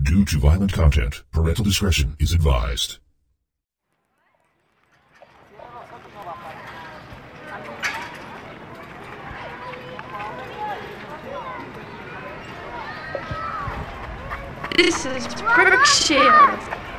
Due to violent content, parental discretion is advised. This is Berkshire.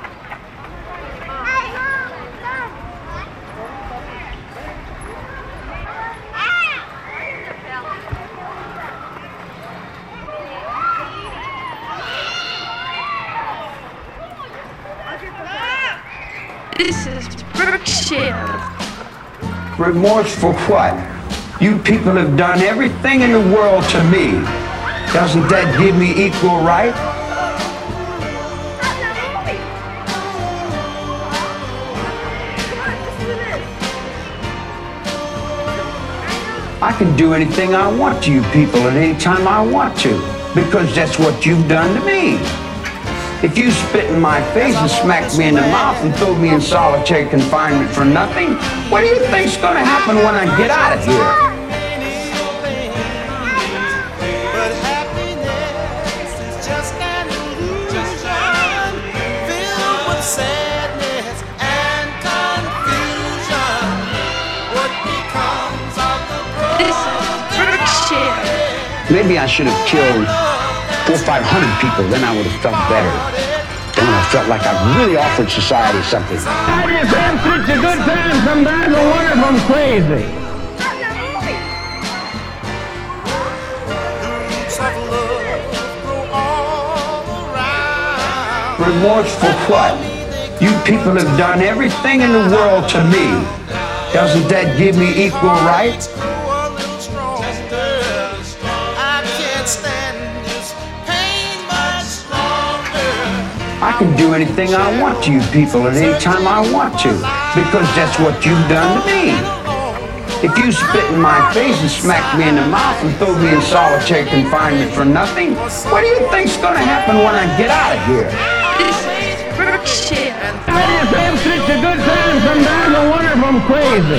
This is Berkshire. Remorse for what? You people have done everything in the world to me. Doesn't that give me equal right? I can do anything I want to you people at any time I want to, because that's what you've done to me. If you spit in my face and smack me in the mouth and throw me in solitary confinement for nothing, what do you think's gonna happen when I get out of here? Maybe I should have killed 400 or 500 people, then I would have felt better. Then I felt like I've really offered society something. I just have such a good time sometimes, I wonder if I'm crazy. Remorse for what? You people have done everything in the world to me. Doesn't that give me equal right? I can do anything I want to you people at any time I want to, because that's what you've done to me. If you spit in my face and smack me in the mouth and throw me in solitary confinement for nothing, what do you think's gonna happen when I get out of here? This is Berkshire. I just have such a good time sometimes, I wonder if I'm crazy.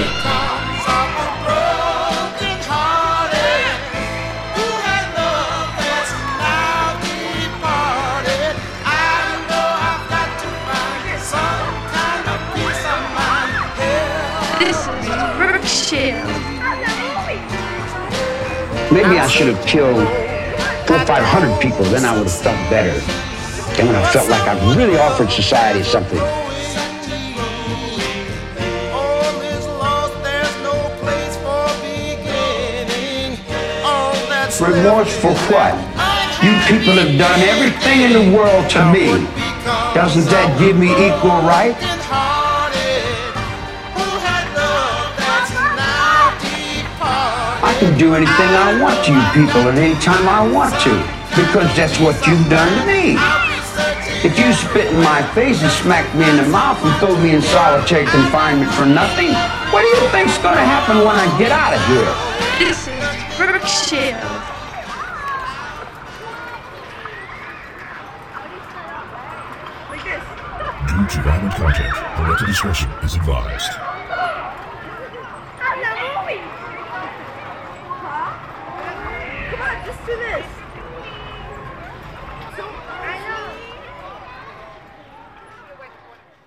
Maybe I should have killed 400 or 500 people, then I would have felt better. Then when I felt like I've really offered society something. Remorse for what? You people have done everything in the world to me. Doesn't that give me equal right? I can do anything I want to you people at any time I want to, because that's what you've done to me. If you spit in my face and smack me in the mouth and throw me in solitary confinement for nothing, what do you think's gonna happen when I get out of here? This is Berkshire. Due to violent content, parental discretion is advised.